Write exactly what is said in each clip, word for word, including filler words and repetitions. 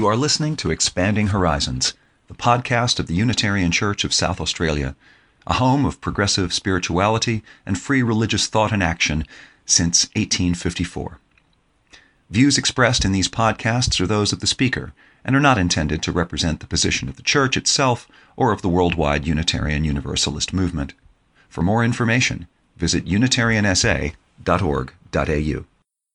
You are listening to Expanding Horizons, the podcast of the Unitarian Church of South Australia, a home of progressive spirituality and free religious thought and action since eighteen fifty-four. Views expressed in these podcasts are those of the speaker and are not intended to represent the position of the Church itself or of the worldwide Unitarian Universalist movement. For more information, visit unitarian s a dot org dot a u.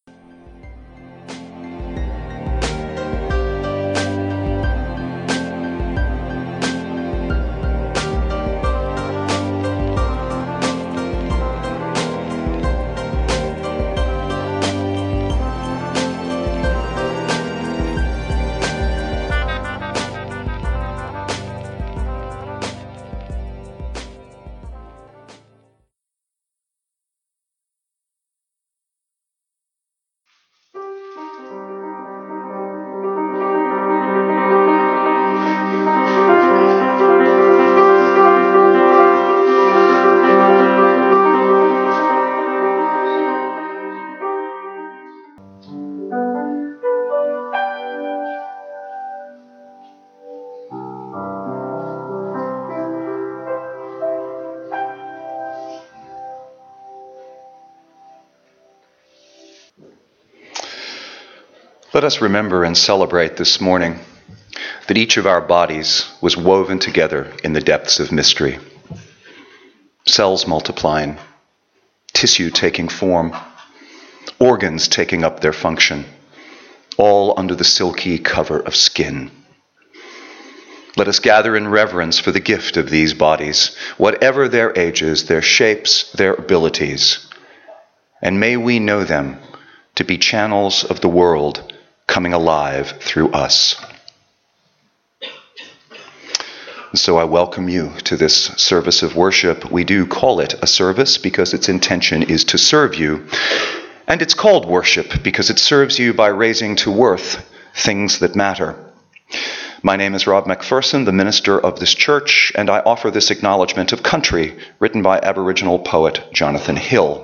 Let us remember and celebrate this morning that each of our bodies was woven together in the depths of mystery. Cells multiplying, tissue taking form, organs taking up their function, all under the silky cover of skin. Let us gather in reverence for the gift of these bodies, whatever their ages, their shapes, their abilities, and may we know them to be channels of the world coming alive through us. So I welcome you to this service of worship. We do call it a service because its intention is to serve you. And it's called worship because it serves you by raising to worth things that matter. My name is Rob McPherson, the minister of this church, and I offer this acknowledgement of country written by Aboriginal poet Jonathan Hill.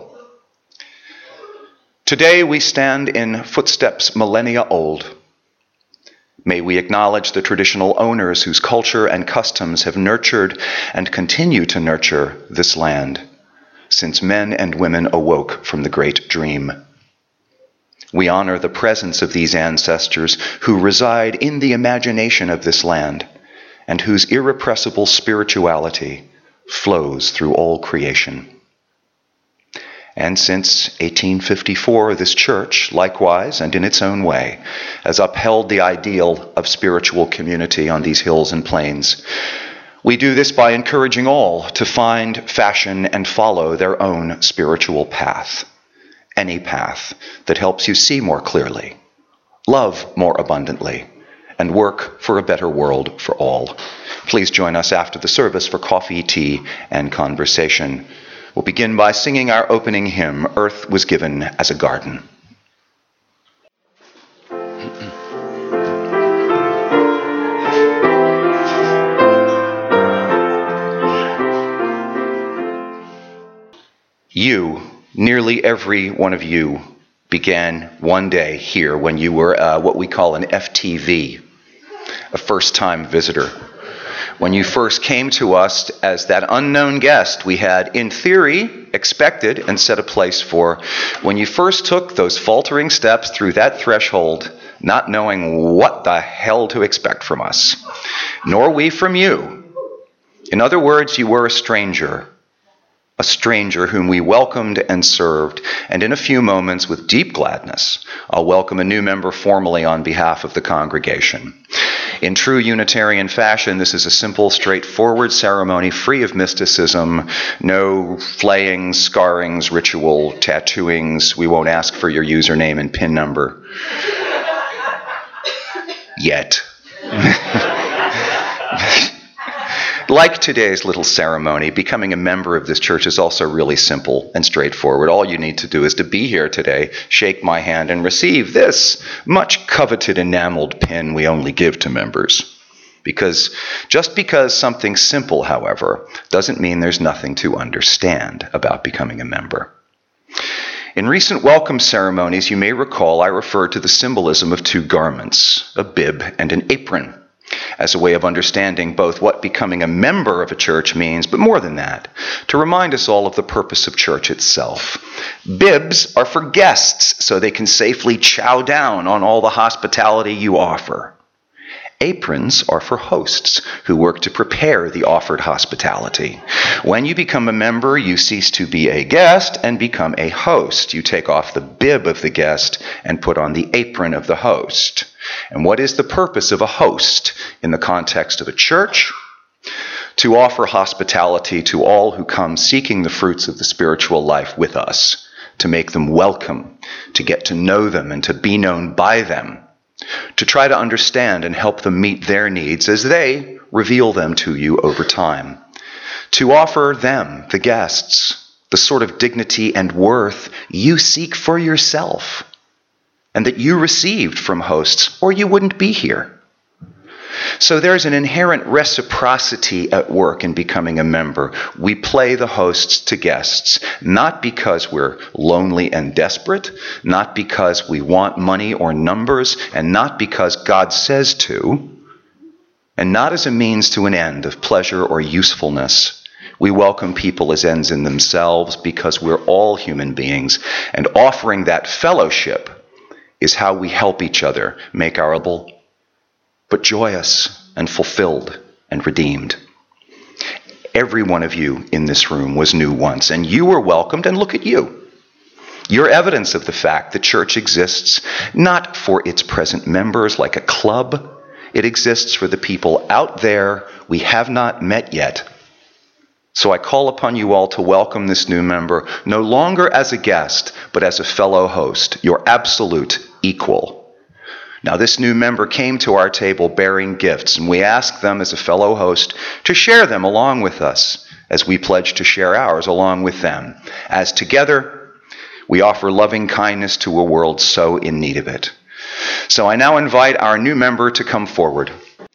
Today we stand in footsteps millennia old. May we acknowledge the traditional owners whose culture and customs have nurtured and continue to nurture this land since men and women awoke from the great dream. We honor the presence of these ancestors who reside in the imagination of this land and whose irrepressible spirituality flows through all creation. And since eighteen fifty-four, this church, likewise and in its own way, has upheld the ideal of spiritual community on these hills and plains. We do this by encouraging all to find, fashion, and follow their own spiritual path. Any path that helps you see more clearly, love more abundantly, and work for a better world for all. Please join us after the service for coffee, tea, and conversation. We'll begin by singing our opening hymn, Earth Was Given as a Garden. You, nearly every one of you, began one day here when you were uh, what we call an F T V, a first-time visitor. When you first came to us as that unknown guest we had, in theory, expected and set a place for, when you first took those faltering steps through that threshold, not knowing what the hell to expect from us, nor we from you. In other words, you were a stranger, a stranger whom we welcomed and served, and in a few moments, with deep gladness, I'll welcome a new member formally on behalf of the congregation. In true Unitarian fashion, this is a simple, straightforward ceremony free of mysticism, no flayings, scarrings, ritual, tattooings. We won't ask for your username and PIN number. Yet. Like today's little ceremony, becoming a member of this church is also really simple and straightforward. All you need to do is to be here today, shake my hand, and receive this much coveted enameled pin we only give to members. Because just because something's simple, however, doesn't mean there's nothing to understand about becoming a member. In recent welcome ceremonies, you may recall I referred to the symbolism of two garments, a bib and an apron, as a way of understanding both what becoming a member of a church means, but more than that, to remind us all of the purpose of church itself. Bibs are for guests, so they can safely chow down on all the hospitality you offer. Aprons are for hosts who work to prepare the offered hospitality. When you become a member, you cease to be a guest and become a host. You take off the bib of the guest and put on the apron of the host. And what is the purpose of a host in the context of a church? To offer hospitality to all who come seeking the fruits of the spiritual life with us, to make them welcome, to get to know them and to be known by them, to try to understand and help them meet their needs as they reveal them to you over time. To offer them, the guests, the sort of dignity and worth you seek for yourself and that you received from hosts, or you wouldn't be here. So there's an inherent reciprocity at work in becoming a member. We play the hosts to guests, not because we're lonely and desperate, not because we want money or numbers, and not because God says to, and not as a means to an end of pleasure or usefulness. We welcome people as ends in themselves because we're all human beings, and offering that fellowship is how we help each other make our life but joyous and fulfilled and redeemed. Every one of you in this room was new once, and you were welcomed, and look at you. You're evidence of the fact that church exists not for its present members like a club. It exists for the people out there we have not met yet. So I call upon you all to welcome this new member, no longer as a guest, but as a fellow host, your absolute equal. Now, this new member came to our table bearing gifts, and we asked them as a fellow host to share them along with us, as we pledge to share ours along with them, as together we offer loving kindness to a world so in need of it. So I now invite our new member to come forward.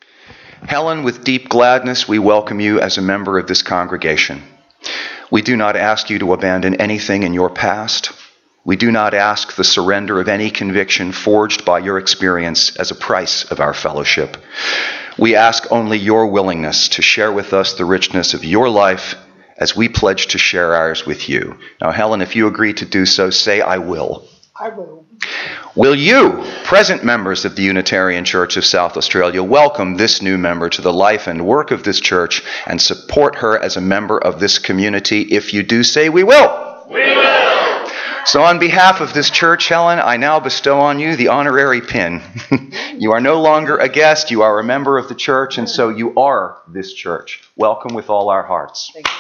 Helen, with deep gladness, we welcome you as a member of this congregation. We do not ask you to abandon anything in your past. We do not ask the surrender of any conviction forged by your experience as a price of our fellowship. We ask only your willingness to share with us the richness of your life as we pledge to share ours with you. Now, Helen, if you agree to do so, say, I will. I will. Will you, present members of the Unitarian Church of South Australia, welcome this new member to the life and work of this church and support her as a member of this community? If you do, say, we will. We will. So on behalf of this church, Helen, I now bestow on you the honorary pin. You are no longer a guest, you are a member of the church, and so you are this church. Welcome with all our hearts. Thank you.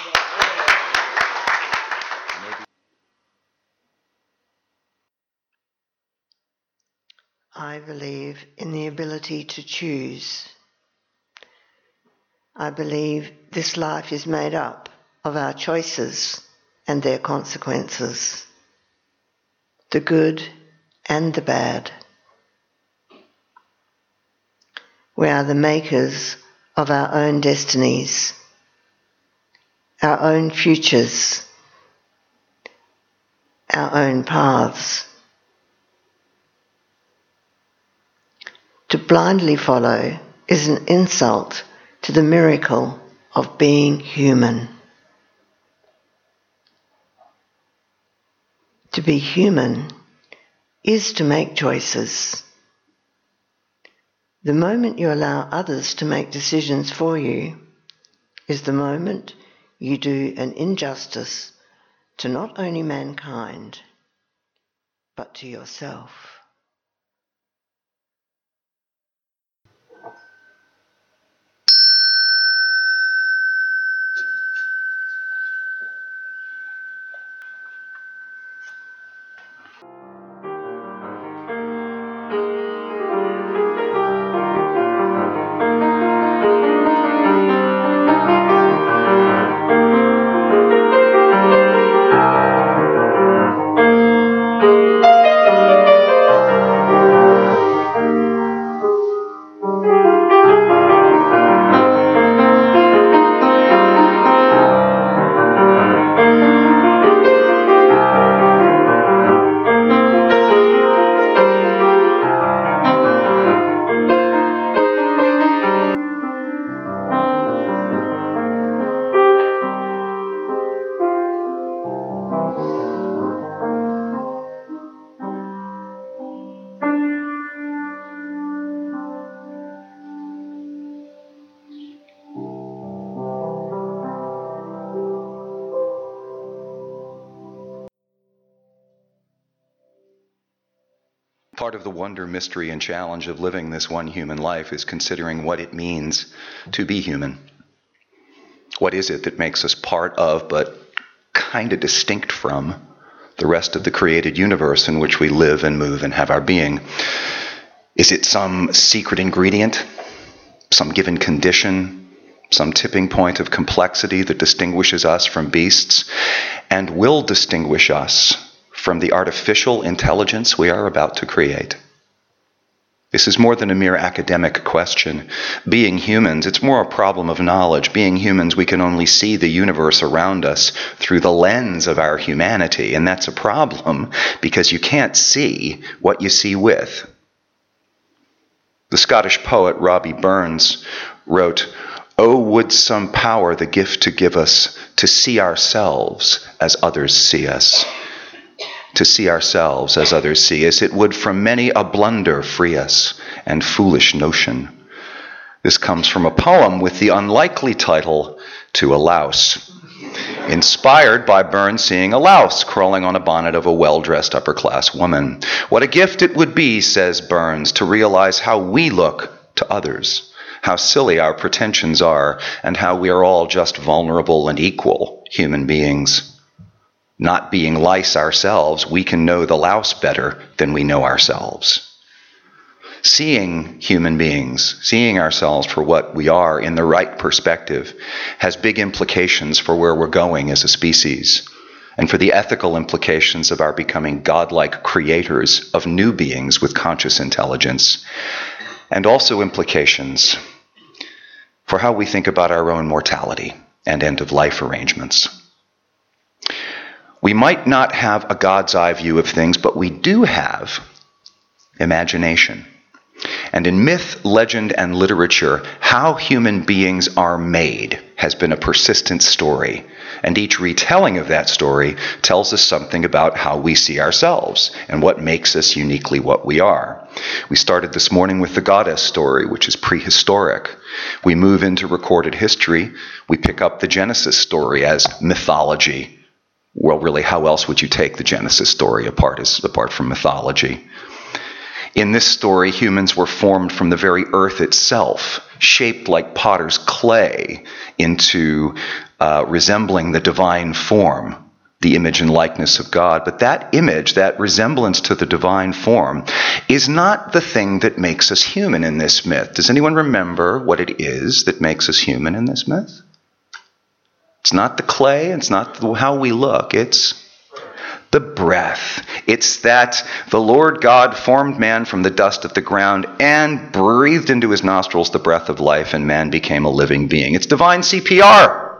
I believe in the ability to choose. I believe this life is made up of our choices and their consequences, the good and the bad. We are the makers of our own destinies, our own futures, our own paths. To blindly follow is an insult to the miracle of being human. To be human is to make choices. The moment you allow others to make decisions for you is the moment you do an injustice to not only mankind, but to yourself. Part of the wonder, mystery, and challenge of living this one human life is considering what it means to be human. What is it that makes us part of, but kind of distinct from, the rest of the created universe in which we live and move and have our being? Is it some secret ingredient, some given condition, some tipping point of complexity that distinguishes us from beasts and will distinguish us from the artificial intelligence we are about to create? This is more than a mere academic question. Being humans, it's more a problem of knowledge. Being humans, we can only see the universe around us through the lens of our humanity, and that's a problem because you can't see what you see with. The Scottish poet Robbie Burns wrote, "Oh, would some power the gift to give us to see ourselves as others see us. To see ourselves as others see us. It would from many a blunder free us and foolish notion." This comes from a poem with the unlikely title, "To a Louse," inspired by Burns seeing a louse crawling on a bonnet of a well-dressed upper-class woman. What a gift it would be, says Burns, to realize how we look to others, how silly our pretensions are, and how we are all just vulnerable and equal human beings. Not being lice ourselves, we can know the louse better than we know ourselves. Seeing human beings, seeing ourselves for what we are in the right perspective, has big implications for where we're going as a species, and for the ethical implications of our becoming godlike creators of new beings with conscious intelligence, and also implications for how we think about our own mortality and end-of-life arrangements. We might not have a God's eye view of things, but we do have imagination. And in myth, legend, and literature, how human beings are made has been a persistent story. And each retelling of that story tells us something about how we see ourselves and what makes us uniquely what we are. We started this morning with the goddess story, which is prehistoric. We move into recorded history. We pick up the Genesis story as mythology. Well, really, how else would you take the Genesis story apart, as, apart from mythology? In this story, humans were formed from the very earth itself, shaped like potter's clay into uh, resembling the divine form, the image and likeness of God. But that image, that resemblance to the divine form, is not the thing that makes us human in this myth. Does anyone remember what it is that makes us human in this myth? It's not the clay, it's not how we look, it's the breath. It's that the Lord God formed man from the dust of the ground and breathed into his nostrils the breath of life, and man became a living being. It's divine C P R.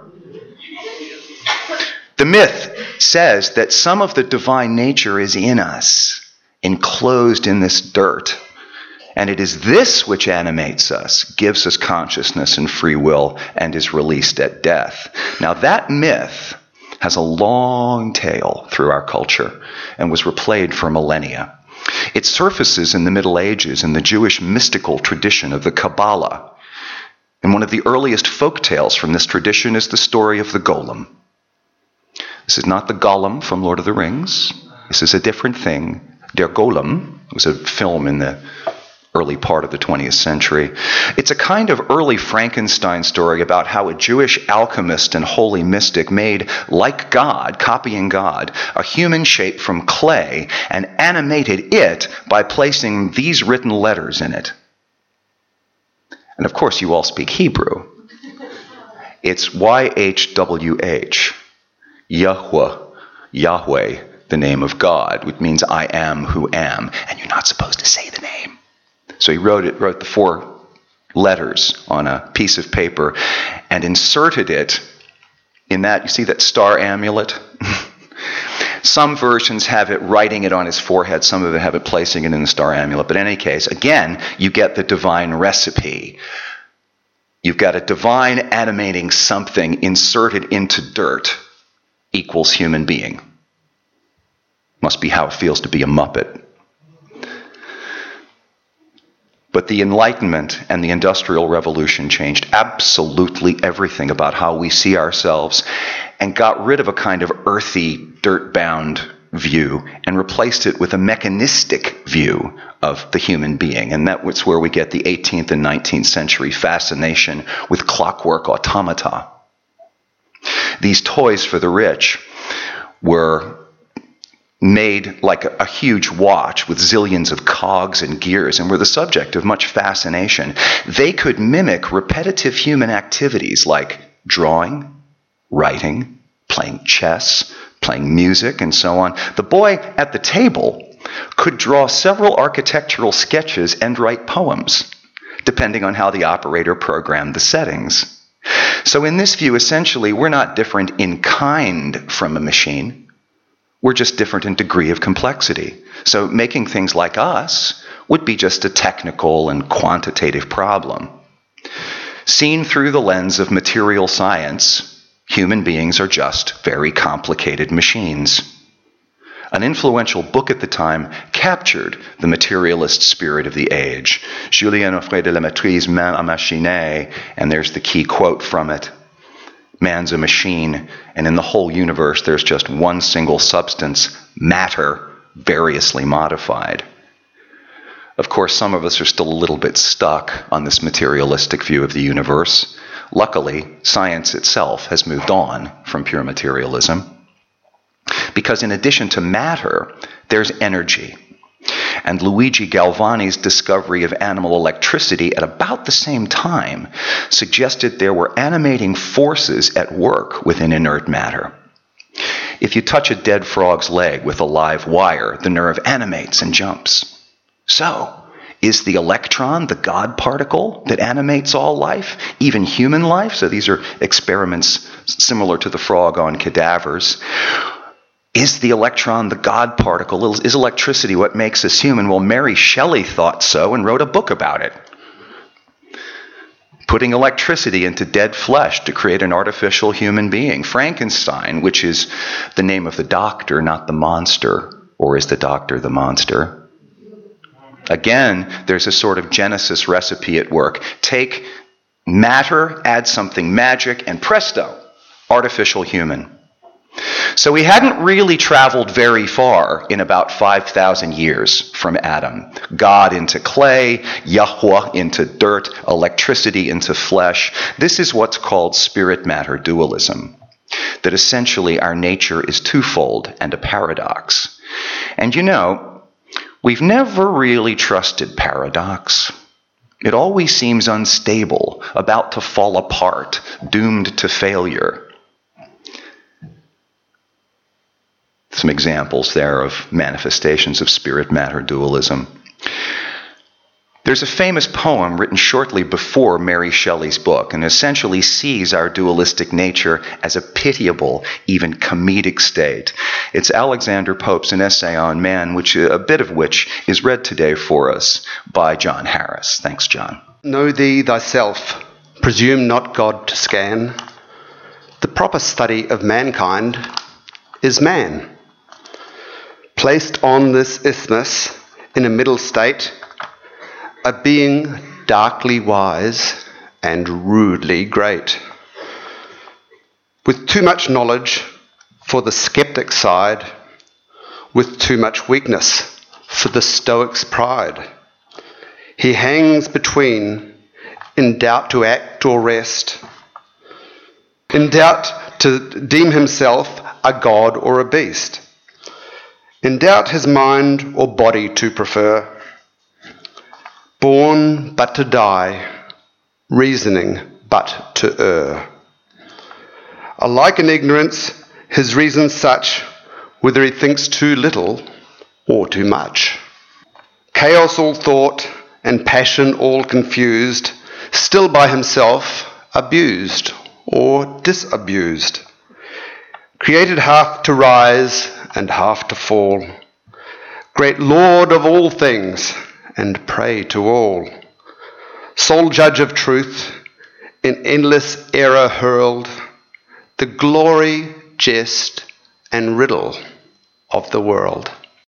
The myth says that some of the divine nature is in us, enclosed in this dirt. And it is this which animates us, gives us consciousness and free will, and is released at death. Now that myth has a long tail through our culture and was replayed for millennia. It surfaces in the Middle Ages in the Jewish mystical tradition of the Kabbalah. And one of the earliest folk tales from this tradition is the story of the Golem. This is not the Gollum from Lord of the Rings. This is a different thing. Der Golem was a film in the early part of the twentieth century. It's a kind of early Frankenstein story about how a Jewish alchemist and holy mystic made, like God, copying God, a human shape from clay and animated it by placing these written letters in it. And of course you all speak Hebrew. It's Y H W H, Yahweh, Yahweh, the name of God, which means I am who am, and you're not supposed to say the name. So he wrote it, wrote the four letters on a piece of paper and inserted it in that, you see that star amulet? Some versions have it writing it on his forehead, some of it have it placing it in the star amulet. But in any case, again, you get the divine recipe. You've got a divine animating something inserted into dirt equals human being. Must be how it feels to be a Muppet. But the Enlightenment and the Industrial Revolution changed absolutely everything about how we see ourselves and got rid of a kind of earthy, dirt-bound view and replaced it with a mechanistic view of the human being. And that was where we get the eighteenth and nineteenth century fascination with clockwork automata. These toys for the rich were made like a, a huge watch with zillions of cogs and gears and were the subject of much fascination. They could mimic repetitive human activities like drawing, writing, playing chess, playing music, and so on. The boy at the table could draw several architectural sketches and write poems, depending on how the operator programmed the settings. So in this view, essentially, we're not different in kind from a machine. We're just different in degree of complexity. So making things like us would be just a technical and quantitative problem. Seen through the lens of material science, human beings are just very complicated machines. An influential book at the time captured the materialist spirit of the age. Julien Offray de la Métrise, Man à Machine, and there's the key quote from it. Man's a machine, and in the whole universe there's just one single substance, matter, variously modified. Of course, some of us are still a little bit stuck on this materialistic view of the universe. Luckily, science itself has moved on from pure materialism. Because in addition to matter, there's energy. And Luigi Galvani's discovery of animal electricity at about the same time suggested there were animating forces at work within inert matter. If you touch a dead frog's leg with a live wire, the nerve animates and jumps. So, is the electron the God particle that animates all life, even human life? So these are experiments similar to the frog on cadavers. Is the electron the God particle? Is electricity what makes us human? Well, Mary Shelley thought so and wrote a book about it. Putting electricity into dead flesh to create an artificial human being. Frankenstein, which is the name of the doctor, not the monster. Or is the doctor the monster? Again, there's a sort of Genesis recipe at work. Take matter, add something magic, and presto, artificial human. So we hadn't really traveled very far in about five thousand years from Adam. God into clay, Yahweh into dirt, electricity into flesh. This is what's called spirit-matter dualism. That essentially our nature is twofold and a paradox. And you know, we've never really trusted paradox. It always seems unstable, about to fall apart, doomed to failure. Some examples there of manifestations of spirit-matter dualism. There's a famous poem written shortly before Mary Shelley's book and essentially sees our dualistic nature as a pitiable, even comedic state. It's Alexander Pope's An Essay on Man, which a bit of which is read today for us by John Harris. Thanks, John. Know thee thyself, presume not God to scan. The proper study of mankind is man. Placed on this isthmus in a middle state, a being darkly wise and rudely great, with too much knowledge for the skeptic side, with too much weakness for the stoic's pride. He hangs between, in doubt to act or rest, in doubt to deem himself a god or a beast, in doubt his mind or body to prefer, born but to die, reasoning but to err. Alike in ignorance, his reason such, whether he thinks too little or too much. Chaos all thought, and passion all confused, still by himself abused or disabused. Created half to rise and half to fall, great Lord of all things, and prey to all, sole judge of truth, in endless error hurled, the glory, jest, and riddle of the world.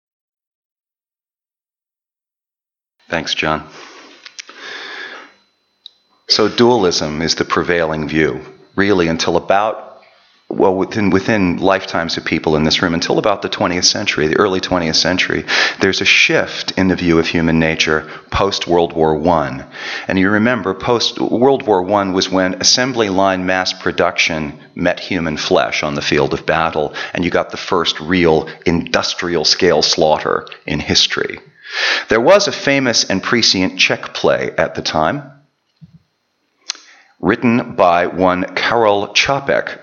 Thanks, John. So dualism is the prevailing view, really until about well, within, within lifetimes of people in this room, until about the twentieth century, the early twentieth century, there's a shift in the view of human nature post-World War One. And you remember, post-World War One was when assembly line mass production met human flesh on the field of battle, and you got the first real industrial-scale slaughter in history. There was a famous and prescient Czech play at the time, written by one Karol Čapek.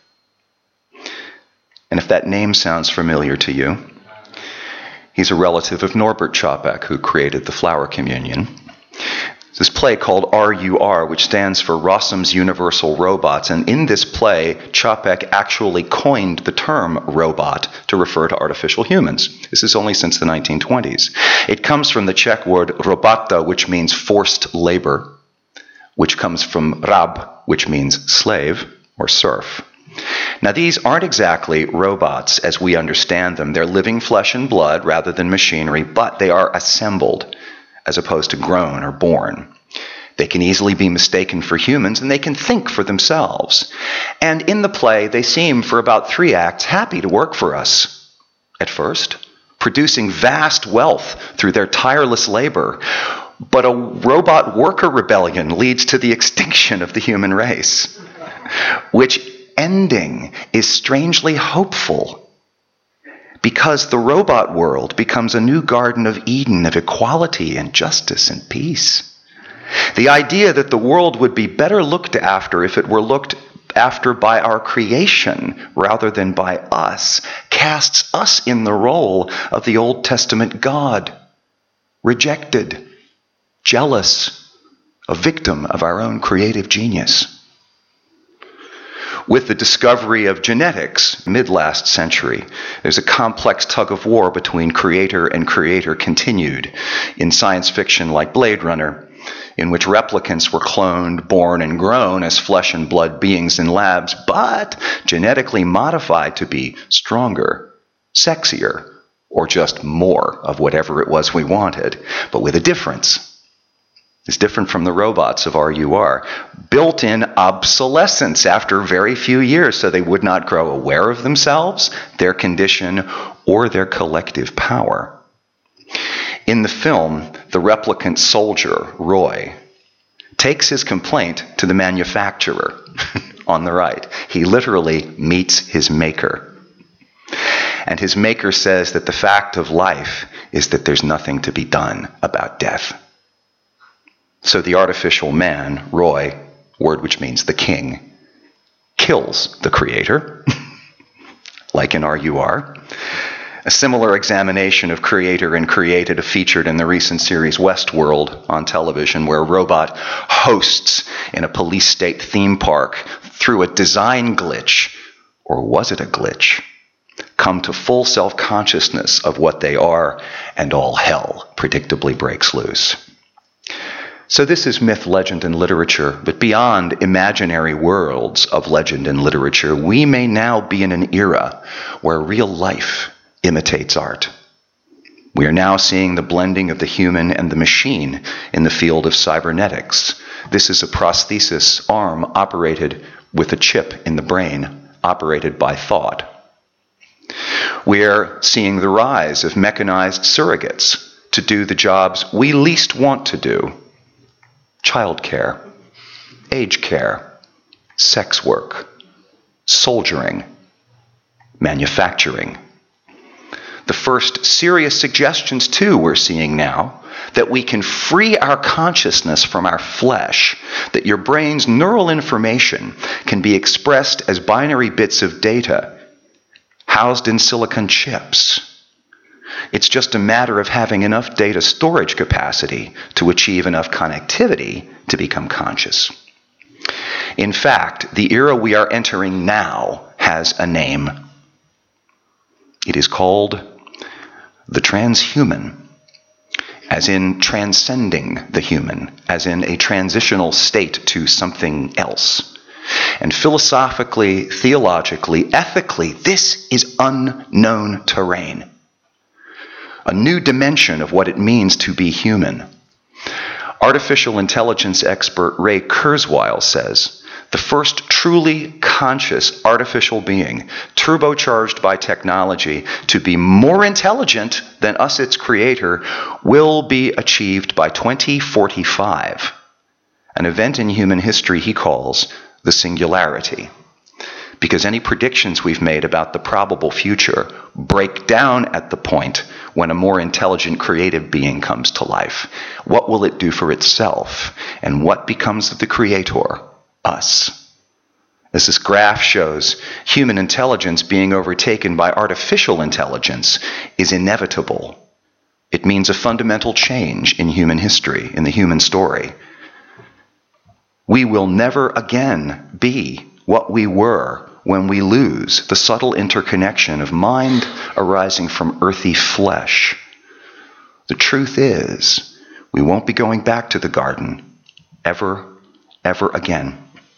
And if that name sounds familiar to you, he's a relative of Norbert Čapek, who created the Flower Communion. This play called R U R, which stands for Rossum's Universal Robots, and in this play, Čapek actually coined the term robot to refer to artificial humans. This is only since the nineteen twenties. It comes from the Czech word robota, which means forced labor, which comes from rab, which means slave or serf. Now, these aren't exactly robots as we understand them. They're living flesh and blood rather than machinery, but they are assembled as opposed to grown or born. They can easily be mistaken for humans, and they can think for themselves. And in the play, they seem, for about three acts, happy to work for us at first, producing vast wealth through their tireless labor. But a robot worker rebellion leads to the extinction of the human race, which ending is strangely hopeful, because the robot world becomes a new Garden of Eden of equality and justice and peace. The idea that the world would be better looked after if it were looked after by our creation rather than by us casts us in the role of the Old Testament God, rejected, jealous, a victim of our own creative genius. With the discovery of genetics mid-last century, there's a complex tug-of-war between creator and creator continued in science fiction like Blade Runner, in which replicants were cloned, born, and grown as flesh and blood beings in labs, but genetically modified to be stronger, sexier, or just more of whatever it was we wanted, but with a difference. It's different from the robots of R U R. Built-in obsolescence after very few years, so they would not grow aware of themselves, their condition, or their collective power. In the film, the replicant soldier, Roy, takes his complaint to the manufacturer on the right. He literally meets his maker. And his maker says that the fact of life is that there's nothing to be done about death. So the artificial man, Roy, word which means the king, kills the creator, like in R U R. A similar examination of creator and created featured in the recent series Westworld on television, where a robot hosts in a police state theme park through a design glitch, or was it a glitch, come to full self-consciousness of what they are, and all hell predictably breaks loose. So this is myth, legend, and literature, but beyond imaginary worlds of legend and literature, we may now be in an era where real life imitates art. We are now seeing the blending of the human and the machine in the field of cybernetics. This is a prosthesis arm operated with a chip in the brain, operated by thought. We are seeing the rise of mechanized surrogates to do the jobs we least want to do. Childcare, aged care, sex work, soldiering, manufacturing. The first serious suggestions, too, we're seeing now, that we can free our consciousness from our flesh, that your brain's neural information can be expressed as binary bits of data housed in silicon chips. It's just a matter of having enough data storage capacity to achieve enough connectivity to become conscious. In fact, the era we are entering now has a name. It is called the transhuman, as in transcending the human, as in a transitional state to something else. And philosophically, theologically, ethically, this is unknown terrain. A new dimension of what it means to be human. Artificial intelligence expert Ray Kurzweil says, the first truly conscious artificial being, turbocharged by technology, to be more intelligent than us, its creator, will be achieved by twenty forty-five, an event in human history he calls the singularity. Because any predictions we've made about the probable future break down at the point when a more intelligent creative being comes to life. What will it do for itself? And what becomes of the creator? Us. As this graph shows, human intelligence being overtaken by artificial intelligence is inevitable. It means a fundamental change in human history, in the human story. We will never again be what we were when we lose the subtle interconnection of mind arising from earthy flesh. The truth is, we won't be going back to the garden ever, ever again.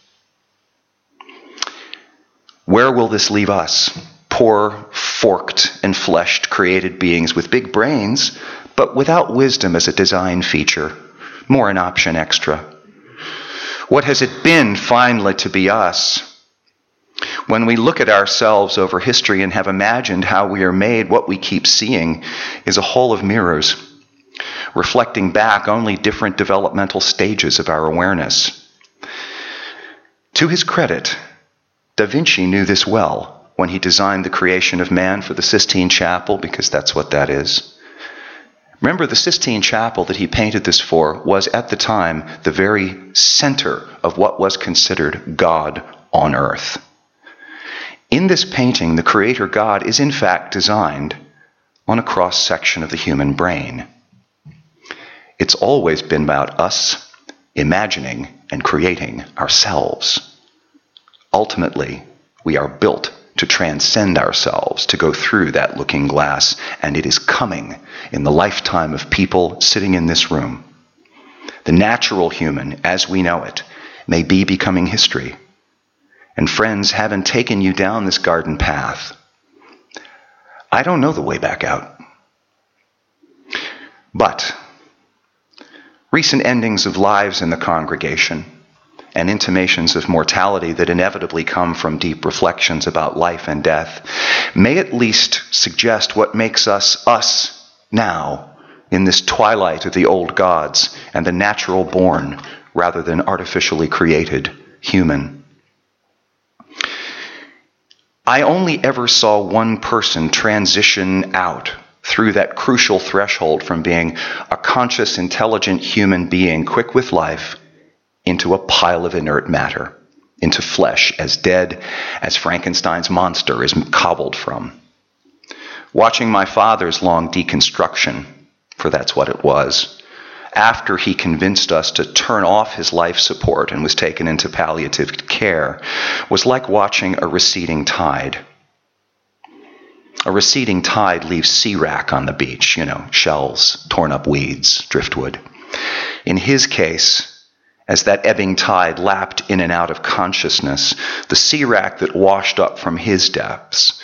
Where will this leave us? Poor, forked, and fleshed created beings with big brains, but without wisdom as a design feature, more an option extra. What has it been finally to be us? When we look at ourselves over history and have imagined how we are made, what we keep seeing is a hall of mirrors, reflecting back only different developmental stages of our awareness. To his credit, Da Vinci knew this well when he designed the creation of man for the Sistine Chapel, because that's what that is. Remember, the Sistine Chapel that he painted this for was at the time the very center of what was considered God on earth. In this painting, the Creator God is in fact designed on a cross-section of the human brain. It's always been about us imagining and creating ourselves. Ultimately, we are built to transcend ourselves, to go through that looking glass, and it is coming in the lifetime of people sitting in this room. The natural human, as we know it, may be becoming history. And friends, having taken you down this garden path, I don't know the way back out. But recent endings of lives in the congregation and intimations of mortality that inevitably come from deep reflections about life and death may at least suggest what makes us us now in this twilight of the old gods and the natural born rather than artificially created human. I only ever saw one person transition out through that crucial threshold from being a conscious, intelligent human being, quick with life, into a pile of inert matter, into flesh as dead as Frankenstein's monster is cobbled from. Watching my father's long deconstruction, for that's what it was, after he convinced us to turn off his life support and was taken into palliative care, was like watching a receding tide. A receding tide leaves sea wrack on the beach, you know, shells, torn up weeds, driftwood. In his case, as that ebbing tide lapped in and out of consciousness, the sea wrack that washed up from his depths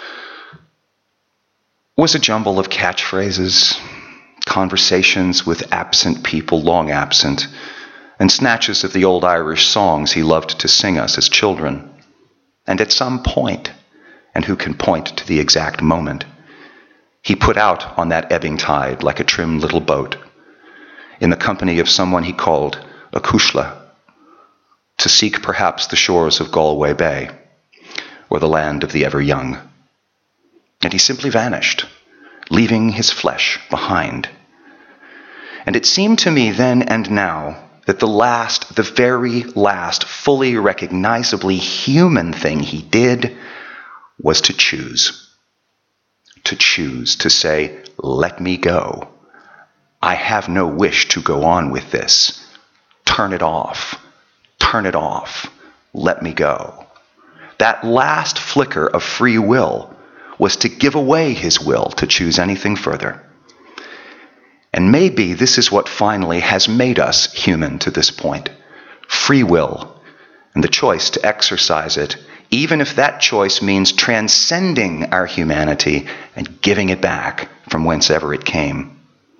was a jumble of catchphrases, conversations with absent people, long absent, and snatches of the old Irish songs he loved to sing us as children. And at some point, and who can point to the exact moment, he put out on that ebbing tide like a trim little boat, in the company of someone he called a cushla, to seek perhaps the shores of Galway Bay, or the land of the ever-young. And he simply vanished, leaving his flesh behind. And it seemed to me then and now that the last, the very last, fully recognizably human thing he did was to choose. To choose, to say, let me go. I have no wish to go on with this. Turn it off. Turn it off. Let me go. That last flicker of free will was to give away his will to choose anything further. And maybe this is what finally has made us human to this point. Free will, and the choice to exercise it, even if that choice means transcending our humanity and giving it back from whencever it came.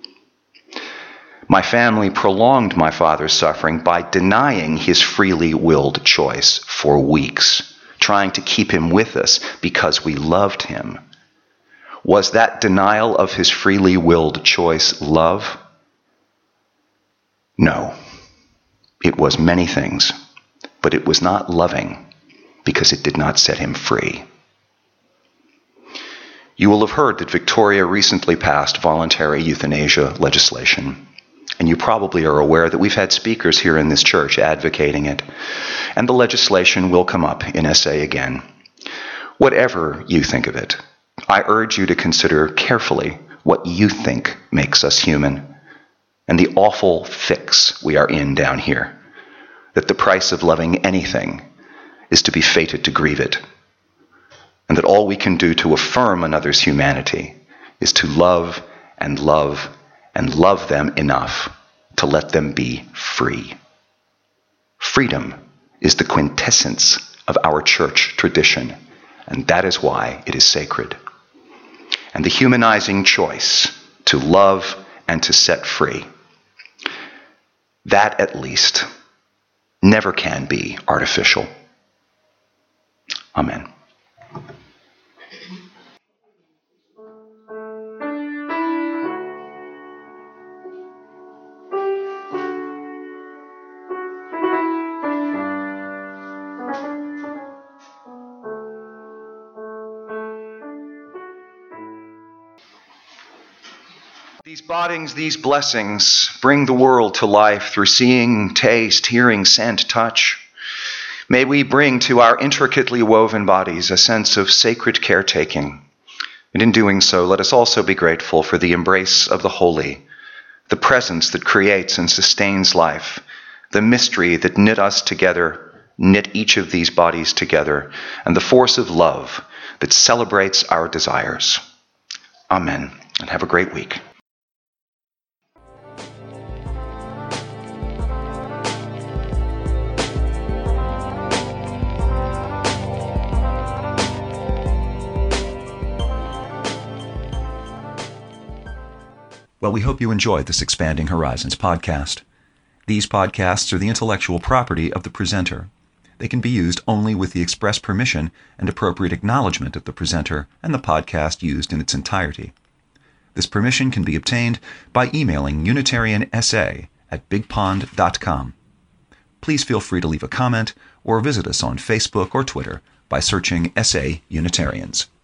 My family prolonged my father's suffering by denying his freely willed choice for weeks, trying to keep him with us because we loved him. Was that denial of his freely willed choice love? No. It was many things, but it was not loving because it did not set him free. You will have heard that Victoria recently passed voluntary euthanasia legislation, and you probably are aware that we've had speakers here in this church advocating it, and the legislation will come up in S A again. Whatever you think of it, I urge you to consider carefully what you think makes us human and the awful fix we are in down here, that the price of loving anything is to be fated to grieve it, and that all we can do to affirm another's humanity is to love and love and love them enough to let them be free. Freedom is the quintessence of our church tradition, and that is why it is sacred. And the humanizing choice to love and to set free, that at least never can be artificial. Amen. These bottings, these blessings, bring the world to life through seeing, taste, hearing, scent, touch. May we bring to our intricately woven bodies a sense of sacred caretaking. And in doing so, let us also be grateful for the embrace of the holy, the presence that creates and sustains life, the mystery that knit us together, knit each of these bodies together, and the force of love that celebrates our desires. Amen, and have a great week. Well, we hope you enjoyed this Expanding Horizons podcast. These podcasts are the intellectual property of the presenter. They can be used only with the express permission and appropriate acknowledgement of the presenter and the podcast used in its entirety. This permission can be obtained by emailing Unitarian S A at big pond dot com. Please feel free to leave a comment or visit us on Facebook or Twitter by searching S A Unitarians.